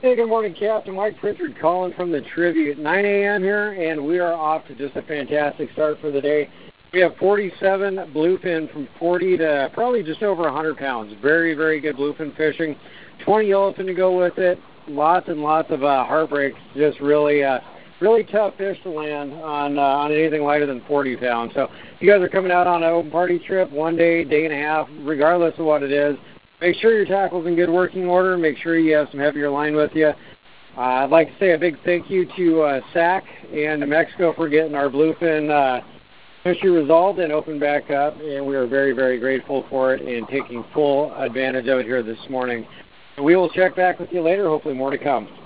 Hey, good morning, Captain Mike Pritchard calling from the Tribute. 9 a.m. here, and we are off to just a fantastic start for the day. We have 47 bluefin from 40 to probably just over 100 pounds. Very, very good bluefin fishing. 20 yellowfin to go with it. Lots and lots of heartbreaks. Just really tough fish to land on anything lighter than 40 pounds. So you guys are coming out on an open party trip, 1 day, day and a half, regardless of what it is. Make sure your tackle's in good working order. Make sure you have some heavier line with you. I'd like to say a big thank you to SAC and New Mexico for getting our bluefin fishery resolved and opened back up. And we are very, very grateful for it and taking full advantage of it here this morning. We will check back with you later. Hopefully more to come.